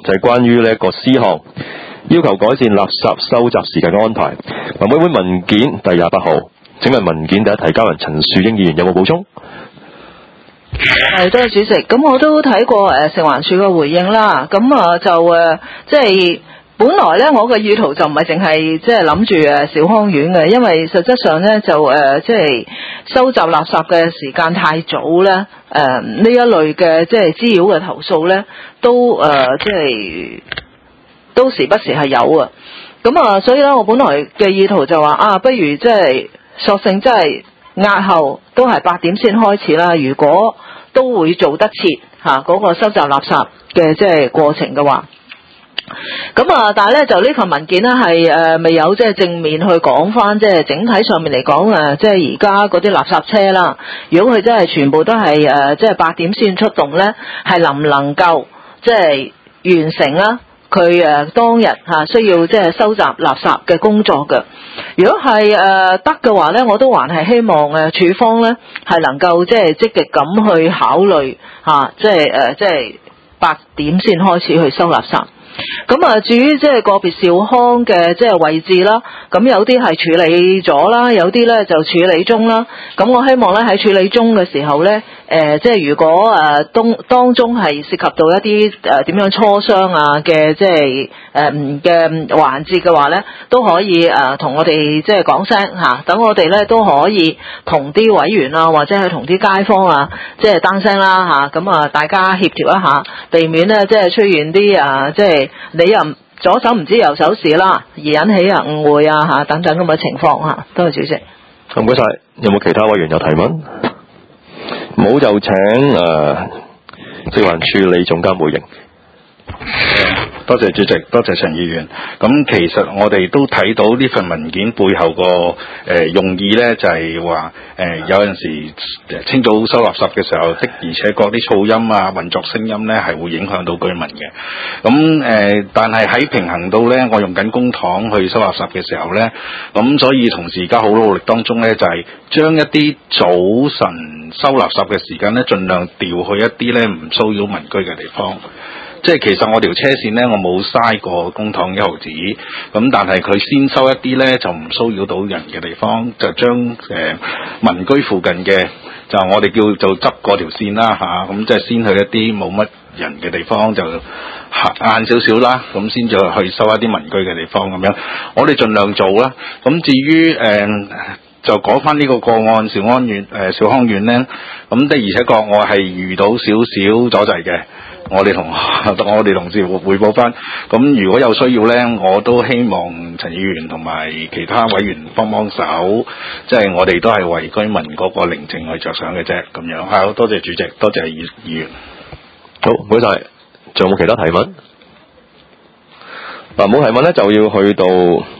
就係關於呢一個詩項，要求改善垃圾收集時間嘅安排。文委會文件第28號，請問文件第一提交人陳樹英議員有冇補充？ 係，多謝主席。咁我都睇過食環署嘅回應啦。咁就即係本來咧，我嘅意圖就唔係淨係即係諗住小康院嘅，因為實質上咧就即係收集垃圾嘅時間太早咧，呢一類嘅即係滋擾嘅投訴咧，都即係都時不時係有啊。咁所以咧，我本來嘅意圖就話不如即係索性即係押後，都係8點先開始啦。如果都會做得切嗰個收集垃圾嘅即係過程嘅話，咁但係咧就呢份文件咧係未有即係正面去講翻，即係整體上面嚟講即係而家嗰啲垃圾車啦，如果佢真係全部都係即係8點先出動咧，係能唔能夠即係完成啦佢當日需要即係收集垃圾嘅工作嘅。如果係得嘅話咧，我都還係希望署方咧係能夠即係積極咁去考慮即係8點先開始去收垃圾。咁至於即係個別小康嘅即係位置啦，咁有啲係處理咗啦，有啲咧就處理中啦。咁我希望咧喺處理中嘅時候咧，即係如果當中係涉及到一啲點樣磋商嘅即係嘅環節嘅話咧，都可以同我哋即係講聲等我哋咧都可以同啲委員或者係同啲街坊即係單聲啦咁大家協調一下，避免咧即係出現啲即係你又左手唔知右手事啦，而引起誤會等等咁嘅情況多謝主席。 唔該晒，有冇其他委員有提問？冇就請食環署理總監回應。 多謝主席，多謝陳議員。咁其實我哋都睇到呢份文件背後個用意呢，就係話有陣時清早收垃圾嘅時候，的而且確啲噪音運作聲音呢係會影響到居民嘅。咁但係喺平衡到呢，我用緊公帑去收垃圾嘅時候呢，咁所以同事而家好努力當中呢，就係將一啲早晨收垃圾嘅時間呢，盡量調去一啲呢唔騷擾民居嘅地方。即係其實我條車線呢，我冇嘥過公帑1毫子，咁但係佢先收一啲呢，就唔騷擾到人嘅地方，就將民居附近嘅就我哋叫做執嗰條線啦咁即係先去一啲冇乜人嘅地方，就晏少少啦，咁先至去收一啲民居嘅地方咁樣，我哋盡量做啦。咁至於就講翻呢個個案，兆康苑呢，咁的而且確我係遇到少少阻滯嘅。我哋同事匯報翻，咁如果有需要呢，我都希望陳議員同埋其他委員幫手，即係我哋都係為居民嗰個寧靜去着想嘅啫，咁樣。好，多謝主席，多謝議員。 好，唔該晒。仲有冇其他提問？嗱，冇提問呢，就要去到